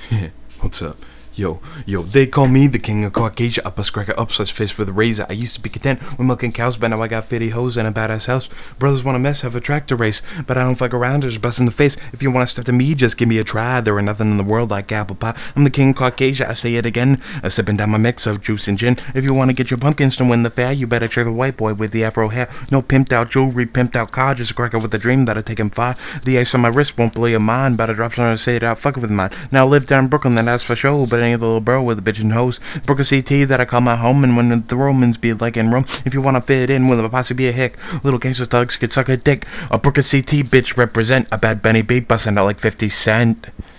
What's up? Yo, they call me the king of Caucasia, up a cracker, up such fish with a razor. I used to be content with milking cows, but now I got 50 hoes and a badass house. Brothers wanna mess, have a tractor race, but I don't fuck around, just bust in the face. If you wanna step to me, just give me a try. There ain't nothing in the world like apple pie. I'm the king of Caucasia, I say it again. Sipping down my mix of juice and gin. If you wanna get your pumpkins to win the fair, you better check the white boy with the afro hair. No pimped out jewelry, pimped out car, just a cracker with a dream that'll take him far. The ice on my wrist won't blow your mind, but I drop some and say it out, fuck with mine. Now I live down in Brooklyn, and that's for sure, but ain't the little borough with a bitch and hoes. Brooklyn CT that I call my home, and when the Romans be like in Rome, if you wanna fit in with a posse be a hick. Little gangster thugs could suck a dick. A Brooklyn CT bitch represent a bad Benny B bustin' out like 50 Cent.